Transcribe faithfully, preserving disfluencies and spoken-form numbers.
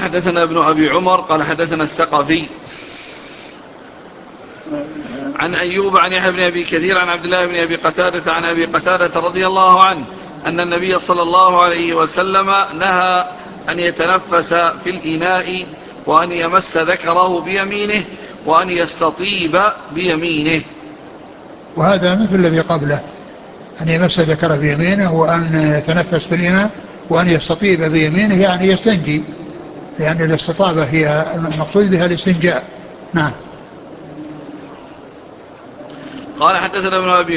حدثنا ابن أبي عمر قال حدثنا الثقفي عن أيوب عن يحيى بن أبي كثير عن عبد الله بن أبي قتادة عن أبي قتادة رضي الله عنه أن النبي صلى الله عليه وسلم نهى أن يتنفس في الإناء وأن يمس ذكره بيمينه وأن يستطيب بيمينه. وهذا مثل الذي قبله، أن يمس ذكره بيمينه وأن يتنفس في الإناء وأن يستطيب بيمينه، يعني يستنجي، لأن الاستطابة هي المقصود بها الاستنجاء. نعم. قال حدثنا ابن أبي